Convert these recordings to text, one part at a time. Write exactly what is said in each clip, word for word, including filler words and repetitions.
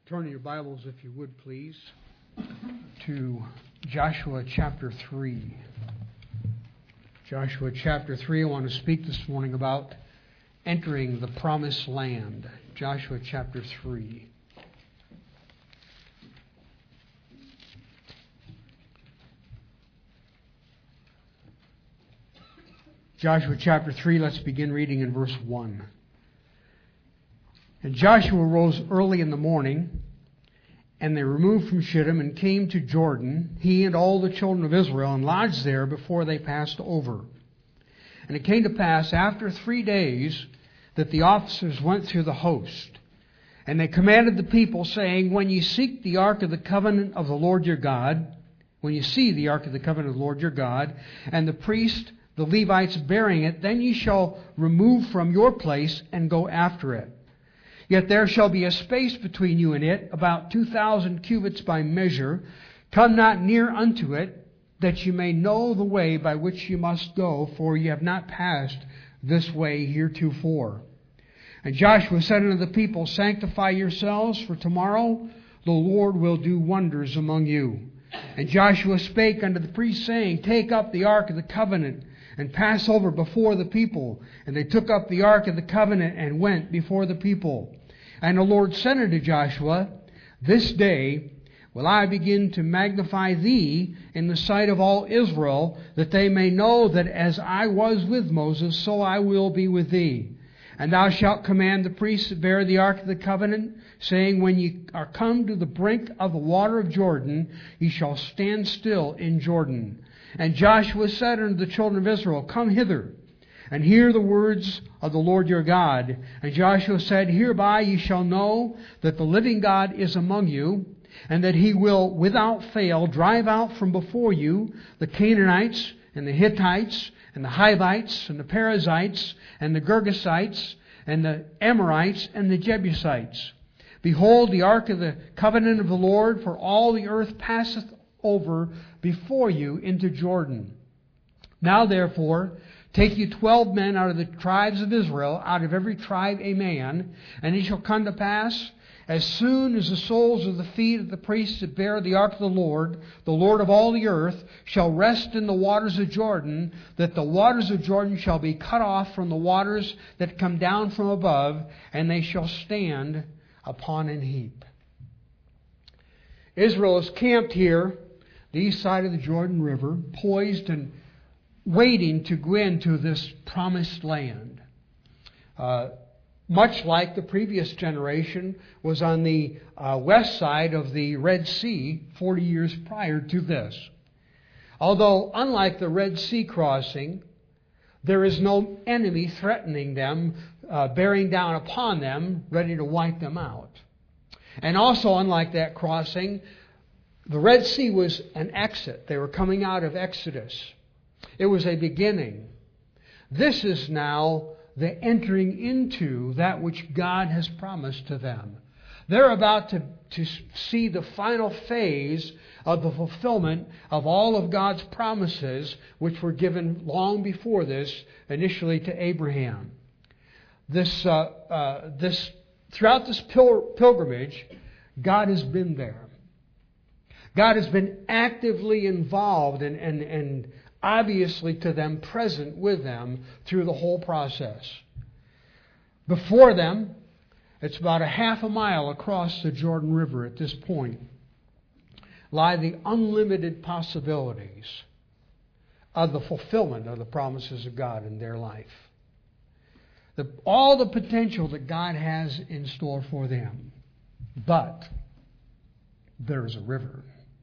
Turn your Bibles, if you would, please, to Joshua chapter three. Joshua chapter three, I want to speak this morning about entering the promised land. Joshua chapter three. Joshua chapter three, let's begin reading in verse one. And Joshua rose early in the morning, and they removed from Shittim and came to Jordan, he and all the children of Israel, and lodged there before they passed over. And it came to pass after three days that the officers went through the host. And they commanded the people, saying, When ye seek the ark of the covenant of the Lord your God, when you see the ark of the covenant of the Lord your God, and the priest, the Levites bearing it, then ye shall remove from your place and go after it. Yet there shall be a space between you and it, about two thousand cubits by measure. Come not near unto it, that you may know the way by which you must go, for ye have not passed this way heretofore. And Joshua said unto the people, Sanctify yourselves, for tomorrow the Lord will do wonders among you. And Joshua spake unto the priests, saying, Take up the ark of the covenant, and pass over before the people. And they took up the ark of the covenant, and went before the people. And the Lord said unto Joshua, This day will I begin to magnify thee in the sight of all Israel, that they may know that as I was with Moses, so I will be with thee. And thou shalt command the priests that bear the ark of the covenant, saying, When ye are come to the brink of the water of Jordan, ye shall stand still in Jordan. And Joshua said unto the children of Israel, Come hither, and hear the words of the Lord your God. And Joshua said, Hereby ye shall know that the living God is among you, and that he will without fail drive out from before you the Canaanites, and the Hittites, and the Hivites, and the Perizzites, and the Girgashites, and the Amorites, and the Jebusites. Behold, the ark of the covenant of the Lord, for all the earth passeth over before you into Jordan. Now therefore, take you twelve men out of the tribes of Israel, out of every tribe a man, and it shall come to pass, as soon as the soles of the feet of the priests that bear the ark of the Lord, the Lord of all the earth, shall rest in the waters of Jordan, that the waters of Jordan shall be cut off from the waters that come down from above, and they shall stand upon an heap. Israel is camped here, the east side of the Jordan River, poised and waiting to go into this promised land. Uh, much like the previous generation was on the uh, west side of the Red Sea forty years prior to this. Although, unlike the Red Sea crossing, there is no enemy threatening them, uh, bearing down upon them, ready to wipe them out. And also, unlike that crossing, the Red Sea was an exit. They were coming out of Exodus. It was a beginning. This is now the entering into that which God has promised to them. They're about to, to see the final phase of the fulfillment of all of God's promises, which were given long before this, initially to Abraham. This, uh, uh, this throughout this pil- pilgrimage, God has been there. God has been actively involved and, and, and obviously to them present with them through the whole process. Before them, it's about a half a mile across the Jordan River at this point, lie the unlimited possibilities of the fulfillment of the promises of God in their life. The, all the potential that God has in store for them. But there is a river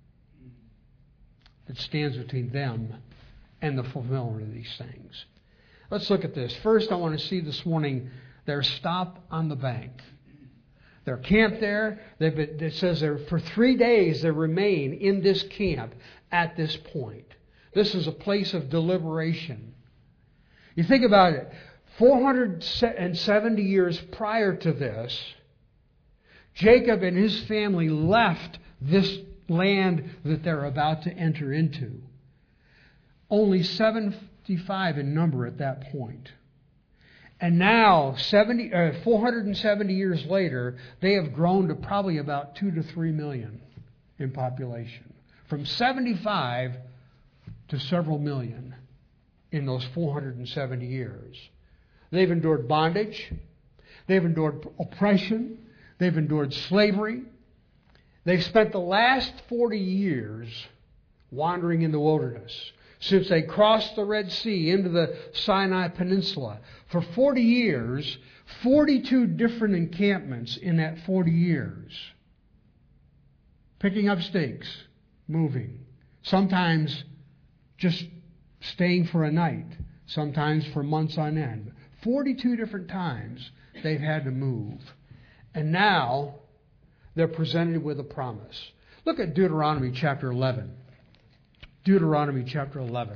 that stands between them and the fulfillment of these things. Let's look at this. First, I want to see this morning their stop on the bank. They're camped there. They've been, it says there for three days they remain in this camp at this point. This is a place of deliberation. You think about it. four hundred seventy years prior to this, Jacob and his family left this land that they're about to enter into. Only seventy-five in number at that point. And now, seventy, uh, four hundred seventy years later, they have grown to probably about two to three million in population. From seventy-five to several million in those four hundred seventy years. They've endured bondage. They've endured oppression. They've endured slavery. They've spent the last forty years wandering in the wilderness. Since they crossed the Red Sea into the Sinai Peninsula. For forty years, forty-two different encampments in that forty years. Picking up stakes, moving. Sometimes just staying for a night. Sometimes for months on end. forty-two different times they've had to move. And now they're presented with a promise. Look at Deuteronomy chapter eleven. Deuteronomy chapter eleven.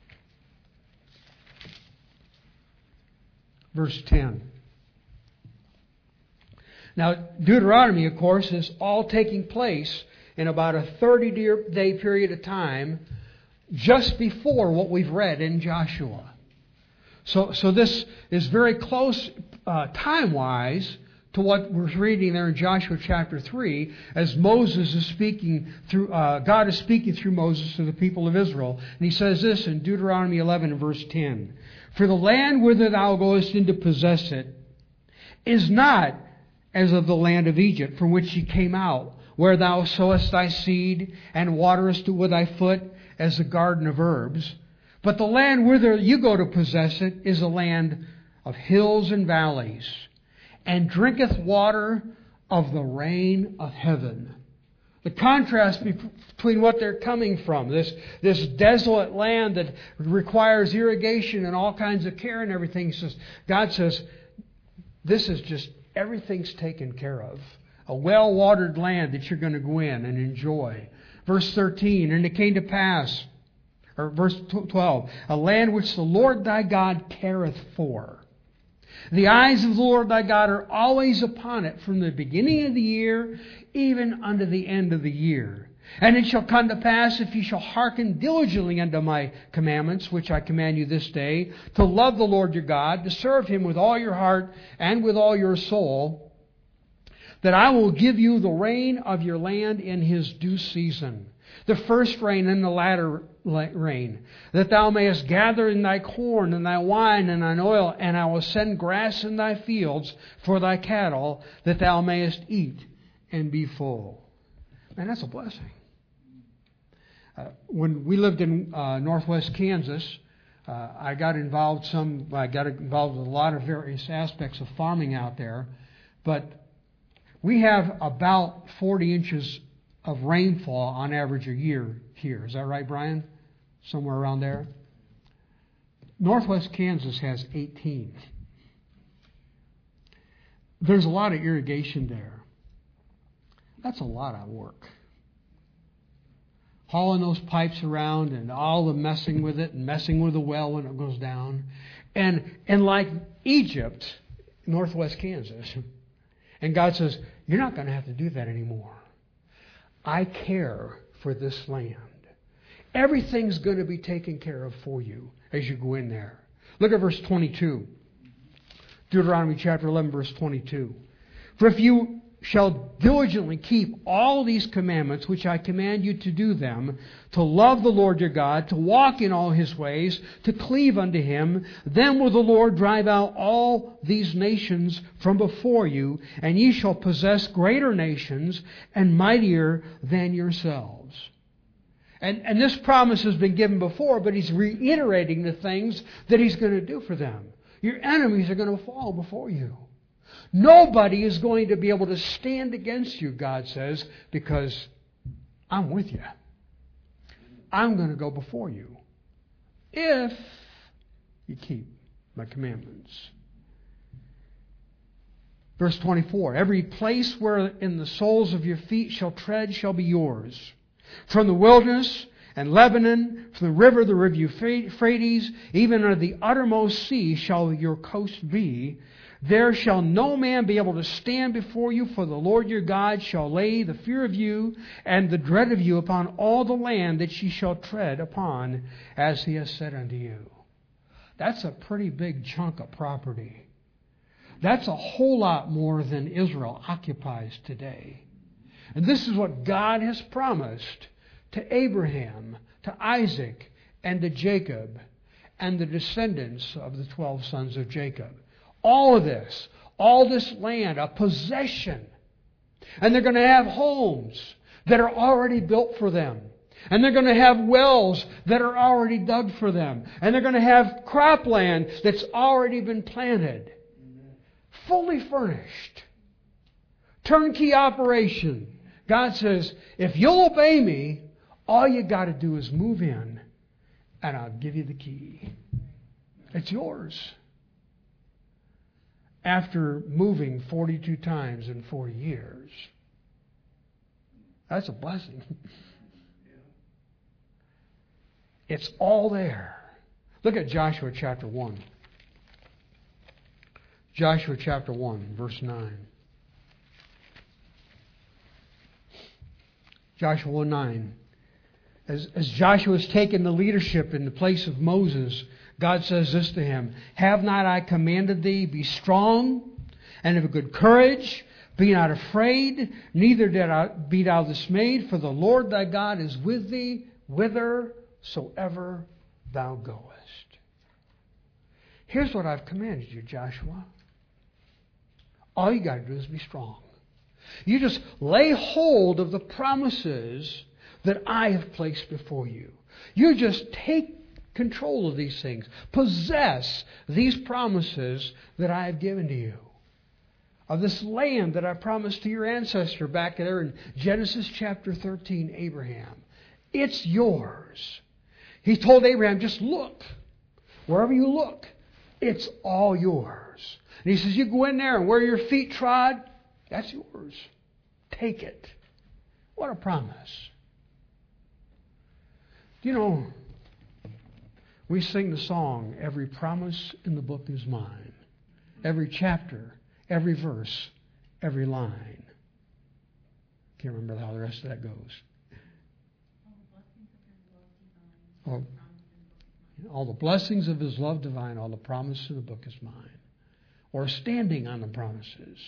Verse ten. Now, Deuteronomy, of course, is all taking place in about a thirty-day period of time just before what we've read in Joshua. So, so this is very close uh, time-wise to what we're reading there in Joshua chapter three, as Moses is speaking through, uh, God is speaking through Moses to the people of Israel. And he says this in Deuteronomy eleven and verse ten. For the land whither thou goest in to possess it is not as of the land of Egypt from which ye came out, where thou sowest thy seed and waterest it with thy foot as the garden of herbs. But the land whither you go to possess it is a land of hills and valleys, and drinketh water of the rain of heaven. The contrast between what they're coming from, this, this desolate land that requires irrigation and all kinds of care and everything, says, God says, this is just, everything's taken care of. A well-watered land that you're going to go in and enjoy. Verse thirteen, and it came to pass, or verse twelve, a land which the Lord thy God careth for. The eyes of the Lord thy God are always upon it from the beginning of the year even unto the end of the year. And it shall come to pass, if ye shall hearken diligently unto my commandments, which I command you this day, to love the Lord your God, to serve him with all your heart and with all your soul, that I will give you the rain of your land in his due season, the first rain and the latter rain, that thou mayest gather in thy corn and thy wine and thine oil, and I will send grass in thy fields for thy cattle, that thou mayest eat and be full. Man, that's a blessing. Uh, when we lived in uh, northwest Kansas, uh, I got involved some. I got involved with a lot of various aspects of farming out there, but we have about forty inches of rainfall on average a year here. Is that right, Brian? Somewhere around there. Northwest Kansas has eighteen. There's a lot of irrigation there. That's a lot of work. Hauling those pipes around and all the messing with it and messing with the well when it goes down. And, and like Egypt, northwest Kansas. And God says, you're not going to have to do that anymore. I care for this land. Everything's going to be taken care of for you as you go in there. Look at verse twenty-two. Deuteronomy chapter eleven, verse twenty-two. For if you shall diligently keep all these commandments which I command you to do them, to love the Lord your God, to walk in all his ways, to cleave unto him, then will the Lord drive out all these nations from before you, and ye shall possess greater nations and mightier than yourselves. And, and this promise has been given before, but he's reiterating the things that he's going to do for them. Your enemies are going to fall before you. Nobody is going to be able to stand against you, God says, because I'm with you. I'm going to go before you if you keep my commandments. Verse twenty-four, every place wherein the soles of your feet shall tread shall be yours. From the wilderness and Lebanon, from the river, the river Euphrates, even unto the uttermost sea shall your coast be. There shall no man be able to stand before you, for the Lord your God shall lay the fear of you and the dread of you upon all the land that ye shall tread upon, as he has said unto you. That's a pretty big chunk of property That's a whole lot more than Israel occupies today. And this is what God has promised to Abraham, to Isaac, and to Jacob, and the descendants of the twelve sons of Jacob. All of this, all this land, a possession. And they're going to have homes that are already built for them. And they're going to have wells that are already dug for them. And they're going to have cropland that's already been planted. Fully furnished. Turnkey operation. God says, if you'll obey me, all you got to do is move in and I'll give you the key. It's yours. After moving forty-two times in forty years. That's a blessing. It's all there. Look at Joshua chapter one. Joshua chapter one, verse nine. Joshua one nine. As, as Joshua has taken the leadership in the place of Moses, God says this to him, have not I commanded thee, be strong and of a good courage, be not afraid, neither did I be thou dismayed, for the Lord thy God is with thee, whithersoever thou goest. Here's what I've commanded you, Joshua. All you got to do is be strong. You just lay hold of the promises that I have placed before you. You just take control of these things. Possess these promises that I have given to you. Of this land that I promised to your ancestor back there in Genesis chapter thirteen, Abraham. It's yours. He told Abraham, just look. Wherever you look, it's all yours. And he says, you go in there and where your feet trod, that's yours. Take it. What a promise. You know, we sing the song, every promise in the book is mine. Every chapter, every verse, every line. Can't remember how the rest of that goes. All, all the blessings of His love divine, all the promises in the book is mine. Or standing on the promises.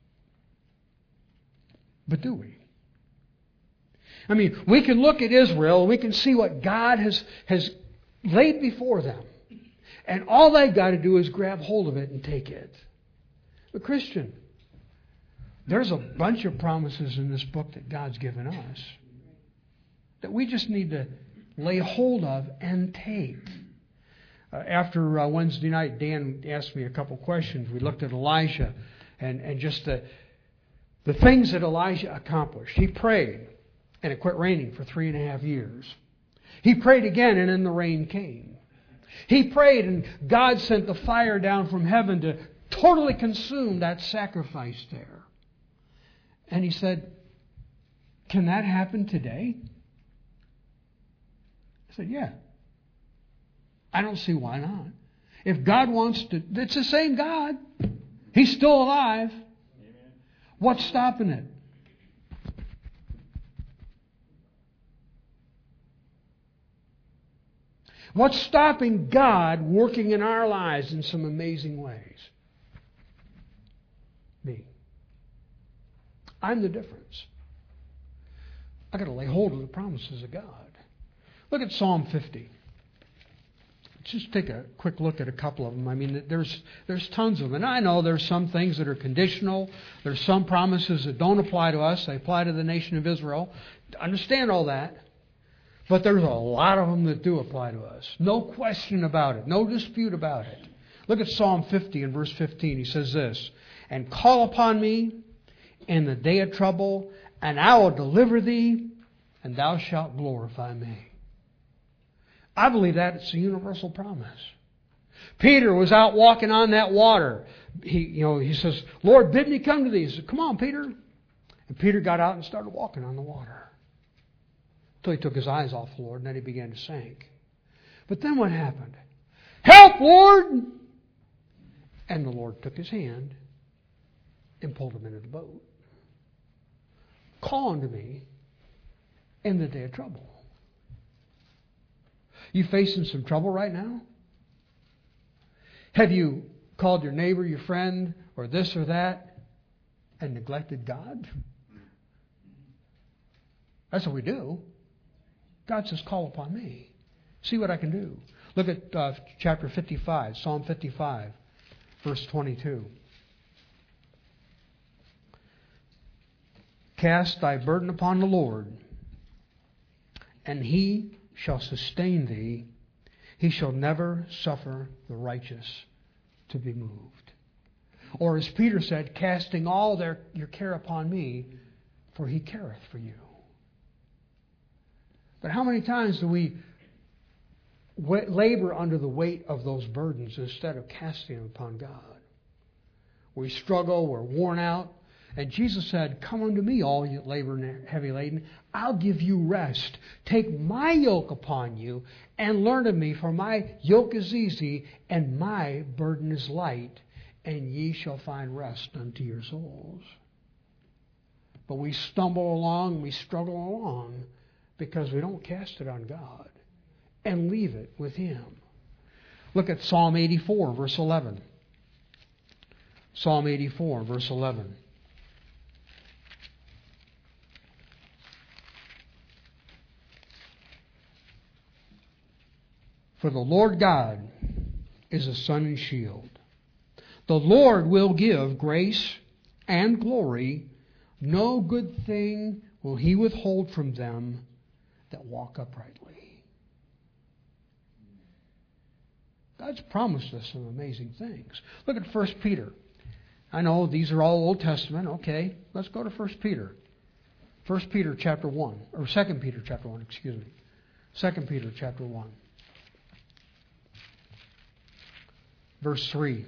But do we? I mean, we can look at Israel, we can see what God has, has laid before them. And all they've got to do is grab hold of it and take it. But Christian, there's a bunch of promises in this book that God's given us that we just need to lay hold of and take. Uh, after uh, Wednesday night, Dan asked me a couple questions. We looked at Elijah and, and just the, the things that Elijah accomplished. He prayed, and it quit raining for three and a half years. He prayed again, and then the rain came. He prayed, and God sent the fire down from heaven to totally consume that sacrifice there. And he said, can that happen today? I said, yeah. I don't see why not. If God wants to, it's the same God. He's still alive. Amen. What's stopping it? What's stopping God working in our lives in some amazing ways? Me. I'm the difference. I've got to lay hold of the promises of God. Look at Psalm fifty. Let's just take a quick look at a couple of them. I mean, there's there's tons of them. And I know there's some things that are conditional. There's some promises that don't apply to us. They apply to the nation of Israel. Understand all that. But there's a lot of them that do apply to us. No question about it. No dispute about it. Look at Psalm fifty and verse fifteen. He says this, and call upon me in the day of trouble, and I will deliver thee, and thou shalt glorify me. I believe that it's a universal promise. Peter was out walking on that water. He, you know, he says, Lord, bid me come to thee. He said, come on, Peter. And Peter got out and started walking on the water. Until he took his eyes off the Lord, and then he began to sink. But then what happened? Help, Lord! And the Lord took his hand and pulled him into the boat. Call unto me in the day of trouble. You facing some trouble right now? Have you called your neighbor your friend or this or that and neglected God? That's what we do. God says, call upon me. See what I can do. Look at uh, chapter fifty-five, Psalm fifty-five, verse twenty-two. Cast thy burden upon the Lord, and He shall sustain thee. He shall never suffer the righteous to be moved. Or as Peter said, casting all their, your care upon me, for He careth for you. But how many times do we labor under the weight of those burdens instead of casting them upon God? We struggle, we're worn out. And Jesus said, come unto me, all you labor and heavy laden. I'll give you rest. Take my yoke upon you and learn of me, for my yoke is easy and my burden is light, and ye shall find rest unto your souls. But we stumble along, we struggle along because we don't cast it on God and leave it with Him. Look at Psalm eighty-four, verse eleven. Psalm eighty-four, verse eleven. For the Lord God is a sun and shield. The Lord will give grace and glory. No good thing will He withhold from them that walk uprightly. God's promised us some amazing things. Look at First Peter. I know these are all Old Testament. Okay, let's go to First Peter. First Peter chapter one. Or Second Peter chapter one, excuse me. Second Peter chapter one. Verse three.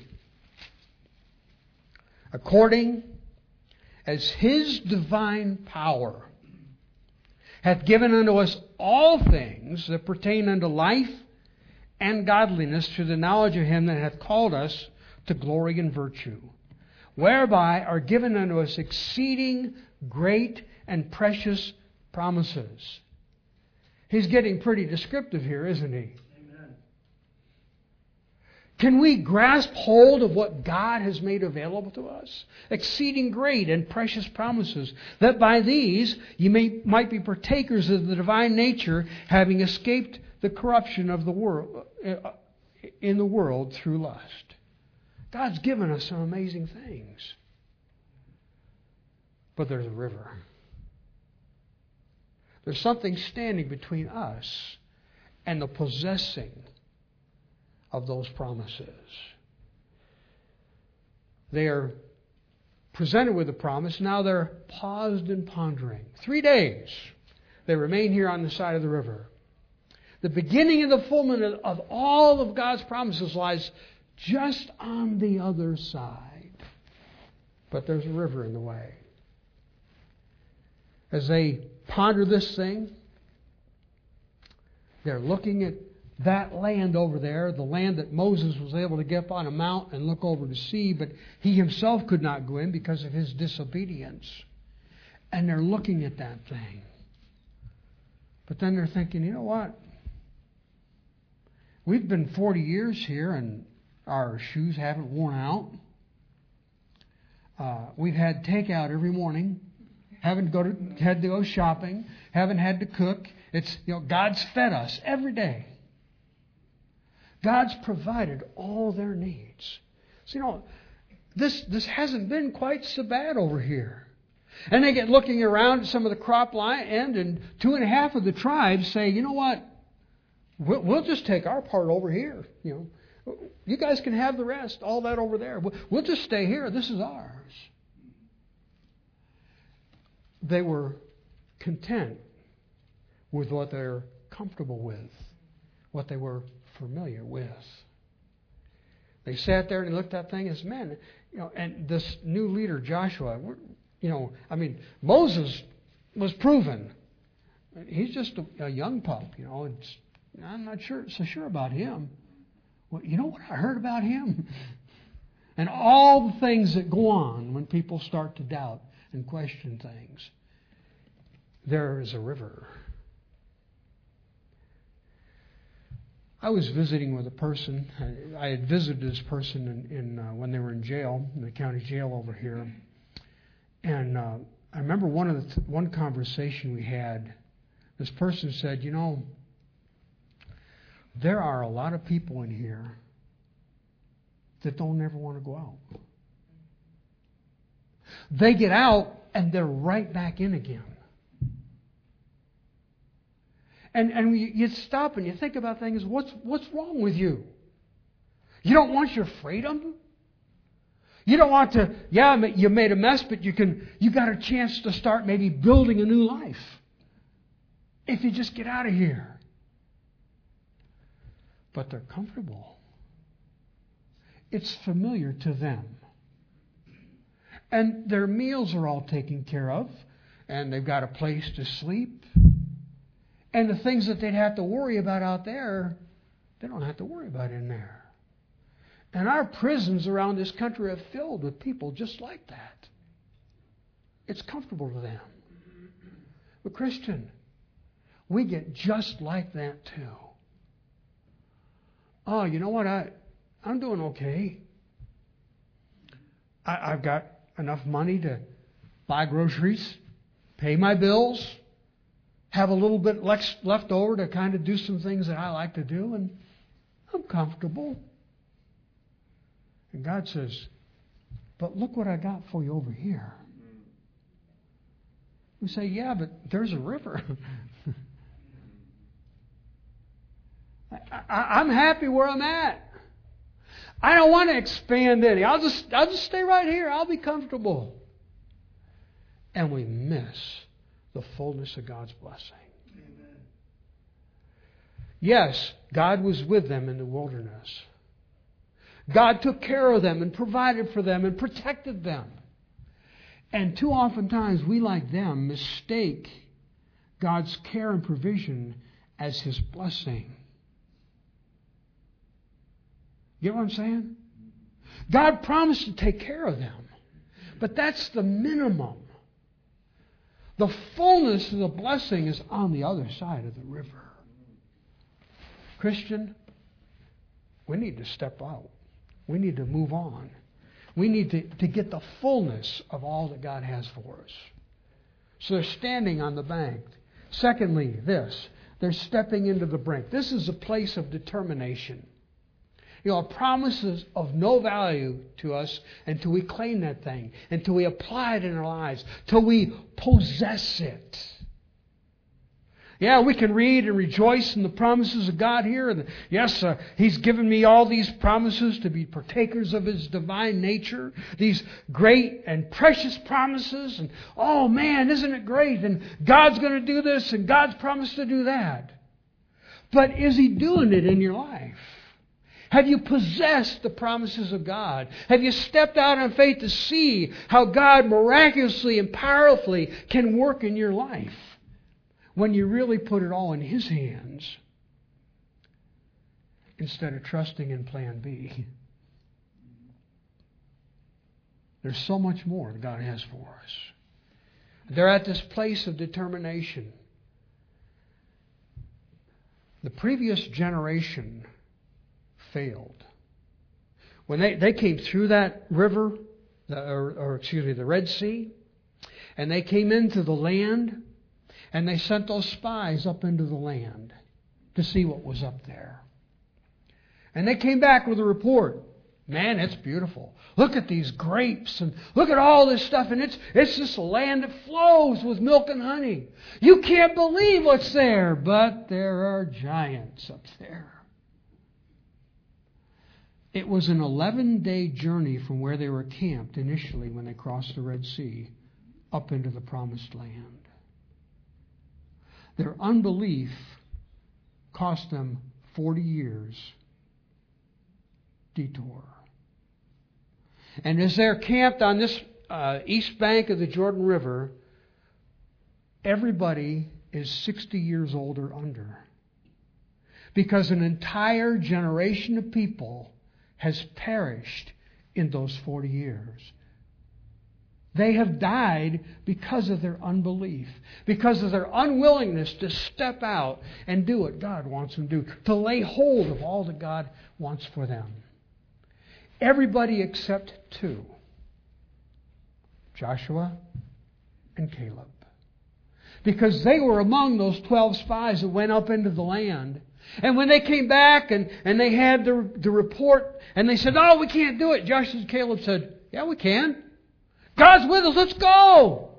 According as His divine power hath given unto us all things that pertain unto life and godliness, through the knowledge of Him that hath called us to glory and virtue, whereby are given unto us exceeding great and precious promises. He's getting pretty descriptive here, isn't he? Can we grasp hold of what God has made available to us? Exceeding great and precious promises, that by these ye may, might be partakers of the divine nature, having escaped the corruption of the world in the world through lust. God's given us some amazing things. But there's a river. There's something standing between us and the possessing of those promises. They are presented with a promise. Now they're paused and pondering. Three days they remain here on the side of the river. The beginning of the fulfillment of all of God's promises lies just on the other side. But there's a river in the way. As they ponder this thing, they're looking at that land over there, the land that Moses was able to get up on a mount and look over to see, but he himself could not go in because of his disobedience. And they're looking at that thing. But then they're thinking, you know what? We've been forty years here and our shoes haven't worn out. Uh, we've had takeout every morning. Haven't go to, had to go shopping. Haven't had to cook. It's, you know, God's fed us every day. God's provided all their needs. So, you know, this this hasn't been quite so bad over here. And they get looking around at some of the crop land, and two and a half of the tribes say, you know what? We'll, we'll just take our part over here. You know, you guys can have the rest, all that over there. We'll, we'll just stay here. This is ours. They were content with what they're comfortable with, what they were familiar with. They sat there and looked at that thing as men, you know, and this new leader, Joshua, you know, I mean, Moses was proven. He's just a, a young pup, you know. It's, I'm not sure so sure about him. Well, you know what I heard about him? And all the things that go on when people start to doubt and question things. There is a river. I was visiting with a person. I, I had visited this person in, in uh, when they were in jail, in the county jail over here. And uh, I remember one of the th- one conversation we had. This person said, "You know, there are a lot of people in here that don't ever want to go out. They get out and they're right back in again." And and you, you stop and you think about things. What's what's wrong with you? You don't want your freedom. You don't want to. Yeah, you made a mess, but you can. You got a chance to start maybe building a new life if you just get out of here. But they're comfortable. It's familiar to them, and their meals are all taken care of, and they've got a place to sleep. And the things that they'd have to worry about out there, they don't have to worry about in there. And our prisons around this country are filled with people just like that. It's comfortable to them. But Christian, we get just like that too. Oh, you know what? I, I'm doing okay. I, I've got enough money to buy groceries, pay my bills, have a little bit left over to kind of do some things that I like to do, and I'm comfortable. And God says, but look what I got for you over here. We say, yeah, but there's a river. I, I, I'm happy where I'm at. I don't want to expand any. I'll just, I'll just stay right here. I'll be comfortable. And we miss the fullness of God's blessing. Amen. Yes, God was with them in the wilderness. God took care of them and provided for them and protected them. And too often times we, like them, mistake God's care and provision as His blessing. You know what I'm saying? God promised to take care of them. But that's the minimum. The fullness of the blessing is on the other side of the river. Christian, we need to step out. We need to move on. We need to, to get the fullness of all that God has for us. So they're standing on the bank. Secondly, this, they're stepping into the brink. This is a place of determination. You know, a promise is of no value to us until we claim that thing, until we apply it in our lives, till we possess it. Yeah, we can read and rejoice in the promises of God here. And yes, uh, He's given me all these promises to be partakers of His divine nature. These great and precious promises. And oh man, isn't it great? And God's going to do this and God's promised to do that. But is He doing it in your life? Have you possessed the promises of God? Have you stepped out in faith to see how God miraculously and powerfully can work in your life when you really put it all in His hands instead of trusting in plan B? There's so much more that God has for us. They're at this place of determination. The previous generation failed. When they, they came through that river, or, or excuse me, the Red Sea, and they came into the land, and they sent those spies up into the land to see what was up there. And they came back with a report. Man, it's beautiful. Look at these grapes and look at all this stuff. And it's it's just a land that flows with milk and honey. You can't believe what's there, but there are giants up there. It was an eleven-day journey from where they were camped initially when they crossed the Red Sea up into the Promised Land. Their unbelief cost them forty years detour. And as they're camped on this uh, east bank of the Jordan River, everybody is sixty years old or under. Because an entire generation of people has perished in those forty years. They have died because of their unbelief, because of their unwillingness to step out and do what God wants them to do, to lay hold of all that God wants for them. Everybody except two, Joshua and Caleb. Because they were among those twelve spies that went up into the land. And when they came back and, and they had the, the report and they said, "Oh, we can't do it," Joshua and Caleb said, "Yeah, we can. God's with us, let's go."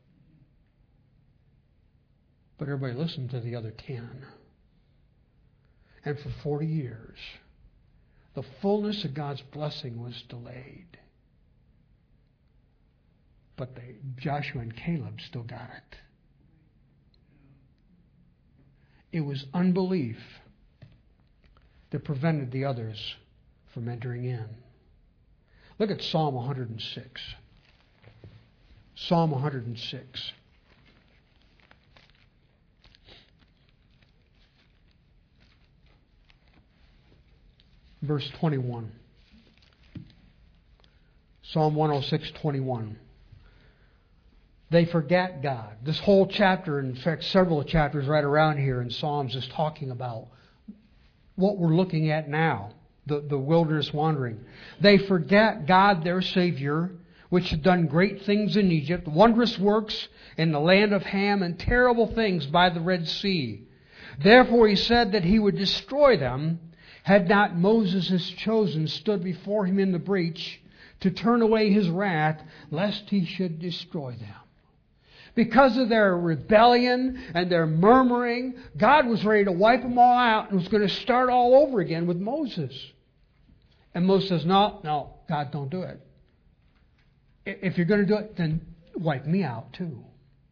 But everybody listened to the other ten. And for forty years, the fullness of God's blessing was delayed. But they, Joshua and Caleb still got it. It was unbelief that prevented the others from entering in. Look at Psalm one hundred six. Psalm one hundred six. Verse twenty-one. Psalm one oh six, twenty-one. They forget God. This whole chapter, in fact, several chapters right around here in Psalms is talking about what we're looking at now, the, the wilderness wandering. They forget God, their Savior, which had done great things in Egypt, wondrous works in the land of Ham, and terrible things by the Red Sea. Therefore he said that he would destroy them, had not Moses, his chosen, stood before him in the breach to turn away his wrath, lest he should destroy them. Because of their rebellion and their murmuring, God was ready to wipe them all out and was going to start all over again with Moses. And Moses says, "No, no, God, don't do it. If you're going to do it, then wipe me out too."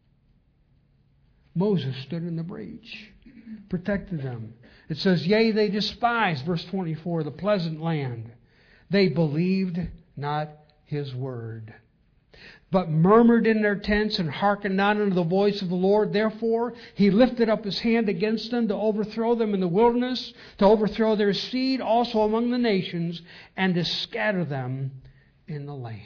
Moses stood in the breach, protected them. It says, "Yea, they despised," verse twenty-four, "the pleasant land. They believed not his word, but murmured in their tents and hearkened not unto the voice of the Lord. Therefore he lifted up his hand against them to overthrow them in the wilderness, to overthrow their seed also among the nations, and to scatter them in the lands."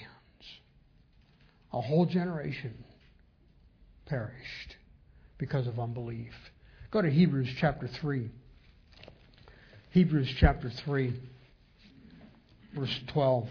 A whole generation perished because of unbelief. Go to Hebrews chapter three. Hebrews chapter three, verse twelve.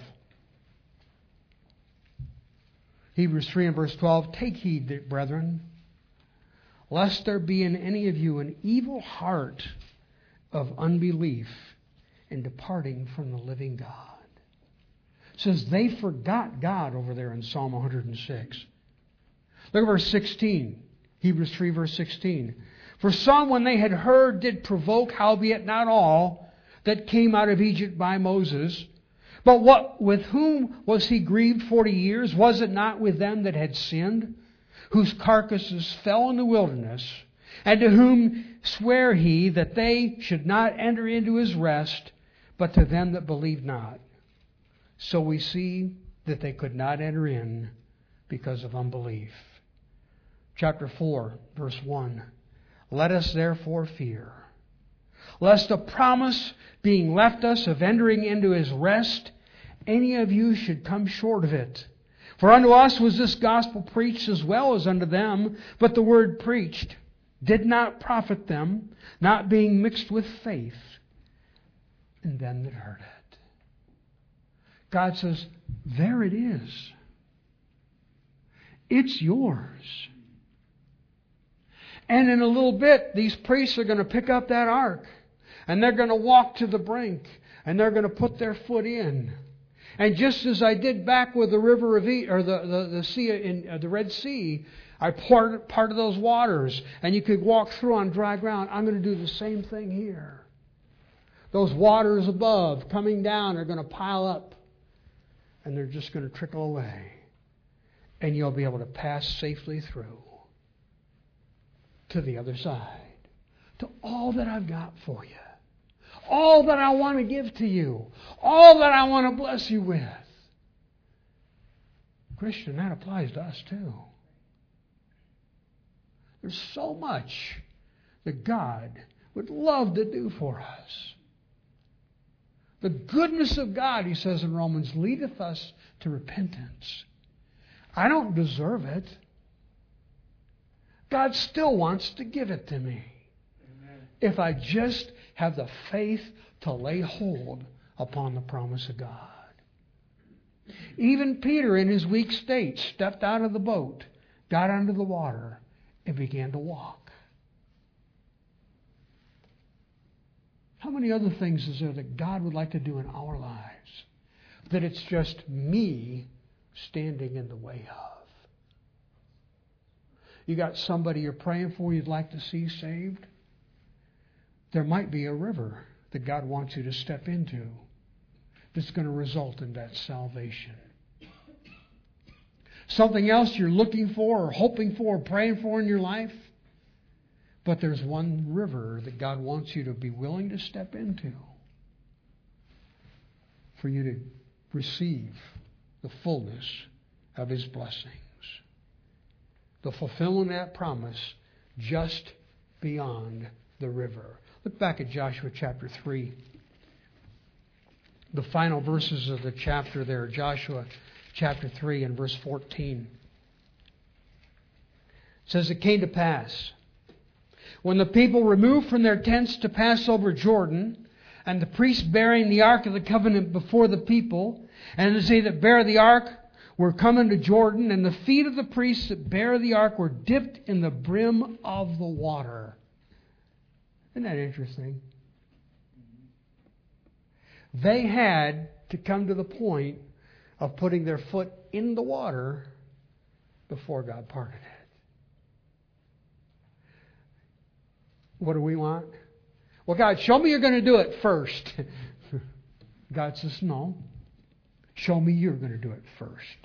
Hebrews three and verse twelve, "Take heed, brethren, lest there be in any of you an evil heart of unbelief in departing from the living God." It says they forgot God over there in Psalm one hundred six. Look at verse sixteen. Hebrews three verse sixteen. "For some, when they had heard, did provoke, howbeit not all, that came out of Egypt by Moses. But what with whom was he grieved forty years? Was it not with them that had sinned, whose carcasses fell in the wilderness? And to whom sware he that they should not enter into his rest, but to them that believed not? So we see that they could not enter in because of unbelief." Chapter four, verse one. "Let us therefore fear, lest a promise being left us of entering into his rest, any of you should come short of it. For unto us was this gospel preached as well as unto them, but the word preached did not profit them, not being mixed with faith in them that heard it." God says, there it is. It's yours. And in a little bit, these priests are going to pick up that ark. And they're going to walk to the brink. And they're going to put their foot in. And just as I did back with the river of E- or the, the, the sea in uh, the Red Sea, I poured part of those waters. And you could walk through on dry ground. I'm going to do the same thing here. Those waters above coming down are going to pile up. And they're just going to trickle away. And you'll be able to pass safely through to the other side, to all that I've got for you, all that I want to give to you, all that I want to bless you with. Christian, that applies to us too. There's so much that God would love to do for us. The goodness of God, he says in Romans, leadeth us to repentance. I don't deserve it. God still wants to give it to me. Amen. If I just have the faith to lay hold upon the promise of God. Even Peter, in his weak state, stepped out of the boat, got under the water, and began to walk. How many other things is there that God would like to do in our lives that it's just me standing in the way of? You got somebody you're praying for you'd like to see saved? There might be a river that God wants you to step into that's going to result in that salvation. Something else you're looking for or hoping for or praying for in your life? But there's one river that God wants you to be willing to step into for you to receive the fullness of His blessings. The fulfillment of that promise just beyond the river. Look back at Joshua chapter three. The final verses of the chapter there, Joshua chapter three and verse fourteen. It says, "It came to pass, when the people removed from their tents to pass over Jordan, and the priests bearing the ark of the covenant before the people, and as they that bear the ark were coming to Jordan, and the feet of the priests that bear the ark were dipped in the brim of the water." Isn't that interesting? They had to come to the point of putting their foot in the water before God parted it. What do we want? Well, God, show me you're going to do it first. God says, no. Show me you're going to do it first.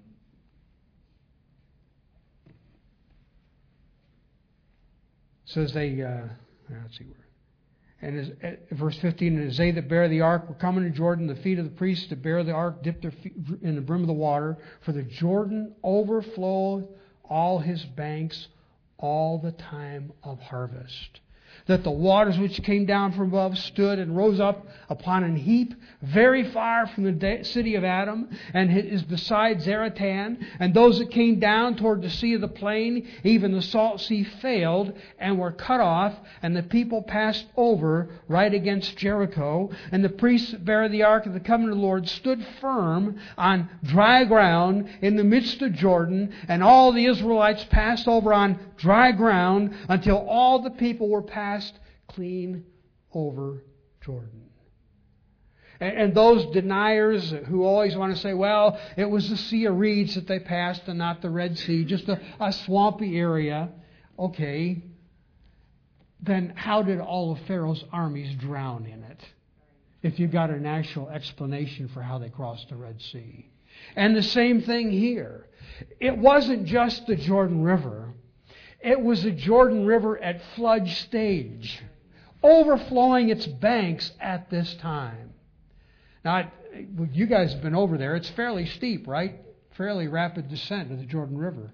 Says they, uh, let's see where. And as, at verse fifteen, "And as they that bear the ark were coming to Jordan, the feet of the priests that bear the ark dipped their feet in the brim of the water, for the Jordan overflowed all his banks all the time of harvest. That the waters which came down from above stood and rose up upon an heap very far from the city of Adam, and is beside Zaratan. And those that came down toward the sea of the plain, even the salt sea, failed and were cut off, and the people passed over right against Jericho. And the priests that bare the ark of the covenant of the Lord stood firm on dry ground in the midst of Jordan, and all the Israelites passed over on dry ground until all the people were passed clean over Jordan." And, and those deniers who always want to say, well, it was the Sea of Reeds that they passed and not the Red Sea, just a, a swampy area. Okay, then how did all of Pharaoh's armies drown in it? If you've got an actual explanation for how they crossed the Red Sea. And the same thing here. It wasn't just the Jordan River. It was the Jordan River at flood stage, overflowing its banks at this time. Now, you guys have been over there. It's fairly steep, right? Fairly rapid descent of the Jordan River.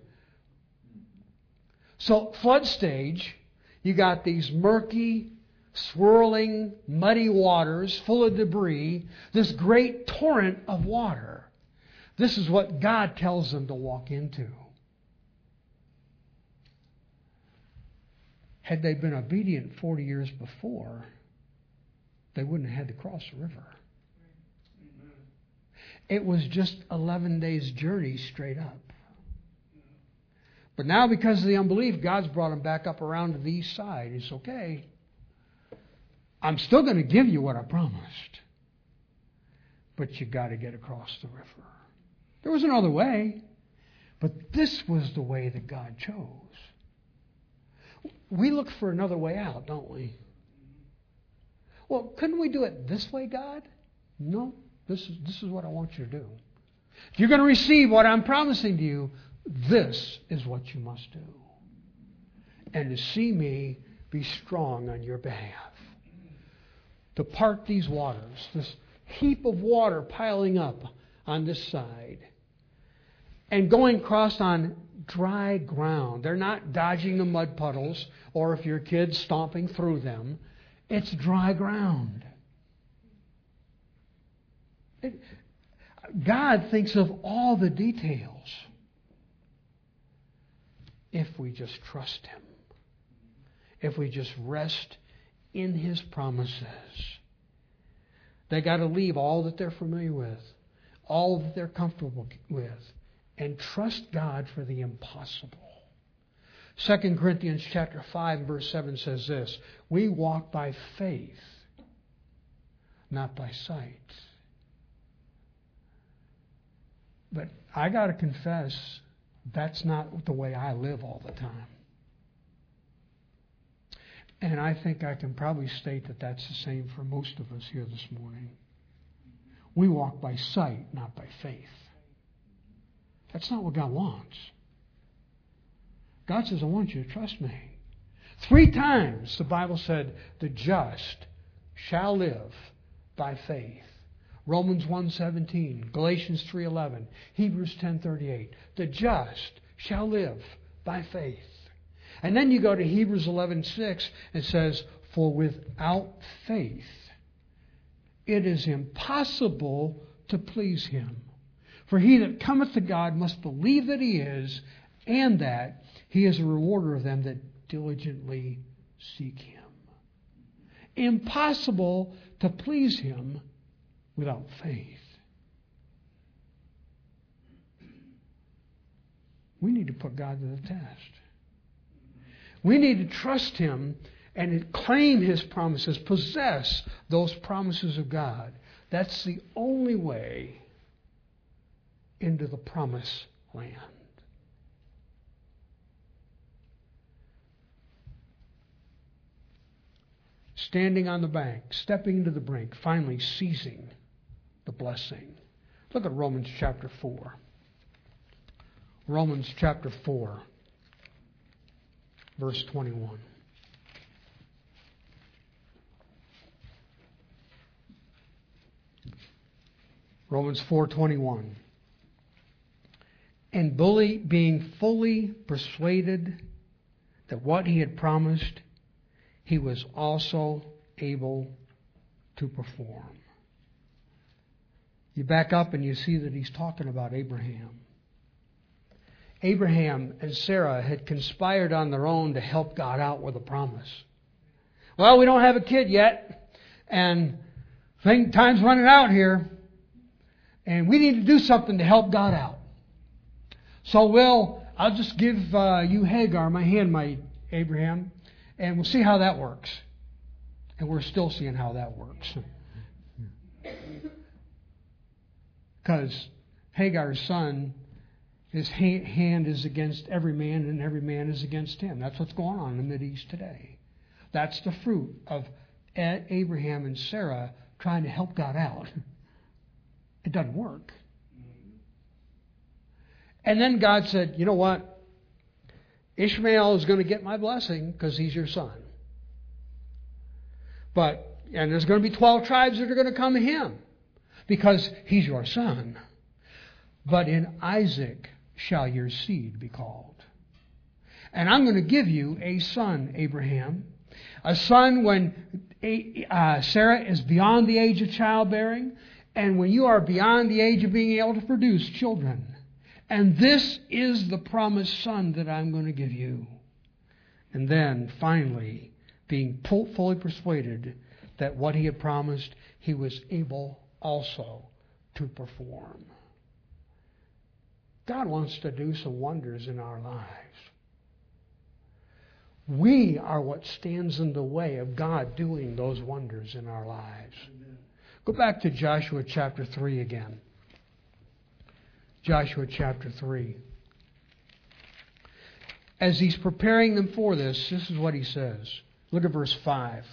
So, flood stage, you got these murky, swirling, muddy waters full of debris, this great torrent of water. This is what God tells them to walk into. Had they been obedient forty years before, they wouldn't have had to cross the river. It was just eleven days' journey straight up. But now, because of the unbelief, God's brought them back up around to the east side. It's okay. I'm still going to give you what I promised. But you got to get across the river. There was another way. But this was the way that God chose. We look for another way out, don't we? Well, couldn't we do it this way, God? No, this is, this is what I want you to do. If you're going to receive what I'm promising to you, this is what you must do. And to see me be strong on your behalf. To part these waters, this heap of water piling up on this side, and going across on dry ground. They're not dodging the mud puddles, or if your kid's stomping through them. It's dry ground. It, God thinks of all the details. if we just trust Him. If we just rest in His promises. They got to leave all that they're familiar with, all that they're comfortable with, and trust God for the impossible. Second Corinthians chapter five verse seven says this, we walk by faith, not by sight. But I got to confess, that's not the way I live all the time. And I think I can probably state that that's the same for most of us here this morning. We walk by sight, not by faith. That's not what God wants. God says, I want you to trust me. Three times the Bible said, the just shall live by faith. Romans one seventeen, Galatians three eleven, Hebrews ten thirty-eight. The just shall live by faith. And then you go to Hebrews eleven six, and it says, for without faith it is impossible to please Him. For he that cometh to God must believe that He is, and that He is a rewarder of them that diligently seek Him. Impossible to please Him without faith. We need to put God to the test. We need to trust Him and claim His promises, possess those promises of God. That's the only way into the promised land. Standing on the bank, stepping to the brink, finally seizing the blessing. Look at Romans chapter four. Romans chapter four, verse twenty-one. Romans four twenty-one. And bully, being fully persuaded that what He had promised, He was also able to perform. You back up and you see that he's talking about Abraham. Abraham and Sarah had conspired on their own to help God out with a promise. Well, we don't have a kid yet, and think time's running out here, and we need to do something to help God out. So, well, I'll just give uh, you Hagar, my handmaid, Abraham, and we'll see how that works. And we're still seeing how that works. Because Hagar's son, his hand is against every man, and every man is against him. That's what's going on in the Mideast today. That's the fruit of Abraham and Sarah trying to help God out. It doesn't work. And then God said, you know what? Ishmael is going to get my blessing because he's your son. But, and there's going to be twelve tribes that are going to come to him because he's your son. But in Isaac shall your seed be called. And I'm going to give you a son, Abraham. A son when uh, Sarah is beyond the age of childbearing, and when you are beyond the age of being able to produce children. And this is the promised son that I'm going to give you. And then, finally, being fully persuaded that what he had promised, he was able also to perform. God wants to do some wonders in our lives. We are what stands in the way of God doing those wonders in our lives. Amen. Go back to Joshua chapter three again. Joshua chapter three. As he's preparing them for this, this is what he says. Look at verse five.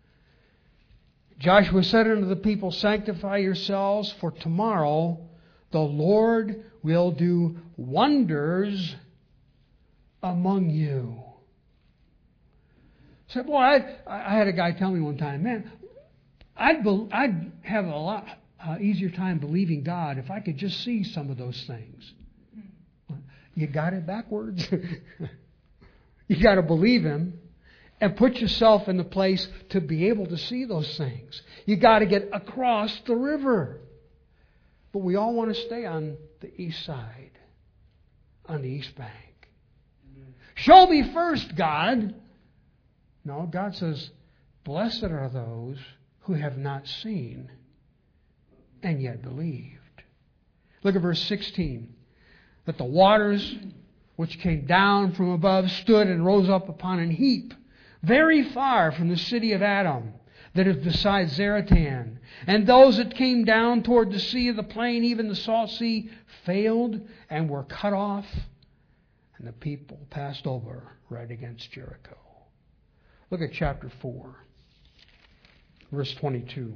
Joshua said unto the people, sanctify yourselves, for tomorrow the Lord will do wonders among you. Said, boy, I, I had a guy tell me one time, man, I'd, be, I'd have a lot uh, easier time believing God if I could just see some of those things. You got it backwards. You got to believe Him and put yourself in the place to be able to see those things. You got to get across the river. But we all want to stay on the east side, on the east bank. Show me first, God. No, God says, blessed are those who have not seen and yet believed. Look at verse sixteen. That the waters which came down from above stood and rose up upon an heap, very far from the city of Adam, that is beside Zaratan. And those that came down toward the sea of the plain, even the salt sea, failed and were cut off. And the people passed over right against Jericho. Look at chapter four, verse twenty-two.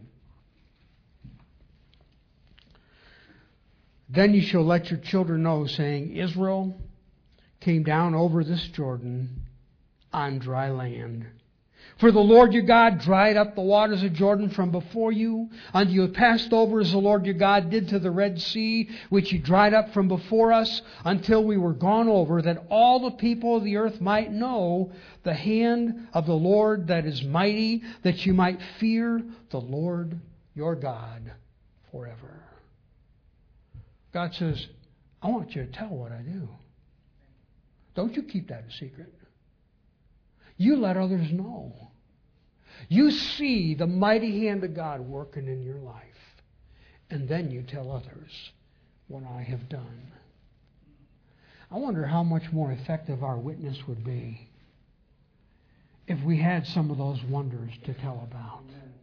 Then you shall let your children know, saying, Israel came down over this Jordan on dry land. For the Lord your God dried up the waters of Jordan from before you, until you had passed over, as the Lord your God did to the Red Sea, which he dried up from before us, until we were gone over, that all the people of the earth might know the hand of the Lord that is mighty, that you might fear the Lord your God forever. God says, I want you to tell what I do. Don't you keep that a secret. You let others know. You see the mighty hand of God working in your life. And then you tell others what I have done. I wonder how much more effective our witness would be if we had some of those wonders to tell about.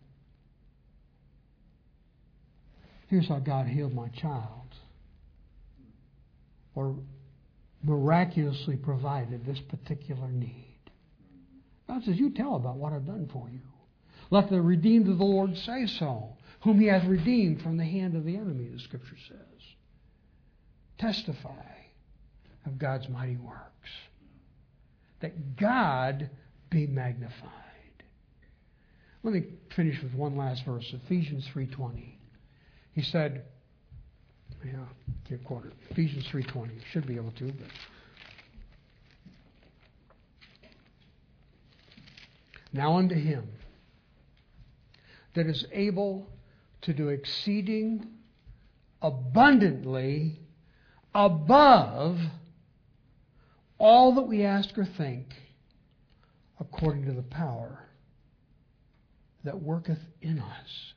Here's how God healed my child. Or miraculously provided this particular need. God says, you tell about what I've done for you. Let the redeemed of the Lord say so, whom he hath redeemed from the hand of the enemy, the Scripture says. Testify of God's mighty works. That God be magnified. Let me finish with one last verse, Ephesians three twenty. He said, yeah, can't quote it. Ephesians three twenty. Should be able to, but now unto him that is able to do exceeding abundantly above all that we ask or think, according to the power that worketh in us.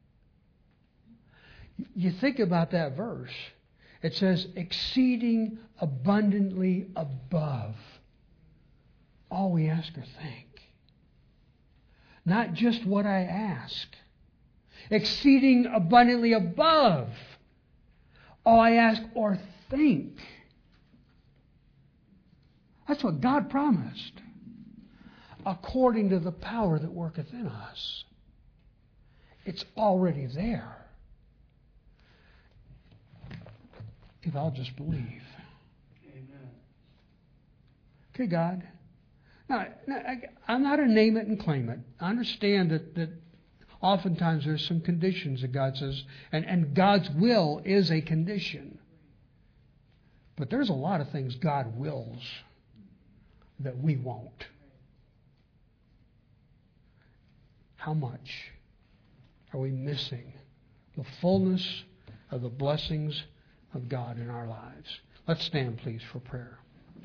You think about that verse. It says, exceeding abundantly above all we ask or think. Not just what I ask. Exceeding abundantly above all I ask or think. That's what God promised. According to the power that worketh in us. It's already there. If I'll just believe. Amen. Okay, God. Now, I, I'm not a name it and claim it. I understand that, that oftentimes there's some conditions that God says, and, and God's will is a condition. But there's a lot of things God wills that we won't. How much are we missing the fullness of the blessings of God in our lives? Let's stand, please, for prayer.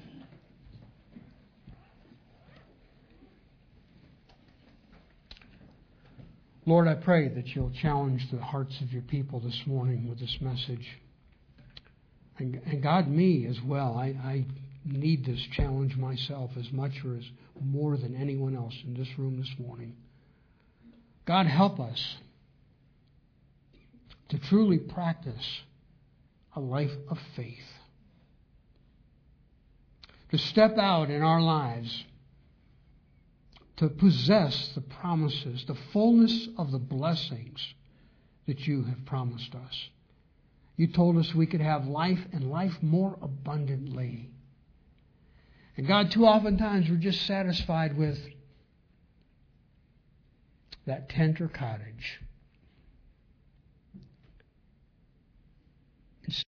Lord, I pray that you'll challenge the hearts of your people this morning with this message. And, and God, me as well. I, I need this challenge myself as much or as more than anyone else in this room this morning. God, help us to truly practice a life of faith. To step out in our lives to possess the promises, the fullness of the blessings that you have promised us. You told us we could have life and life more abundantly. And God, too oftentimes we're just satisfied with that tent or cottage.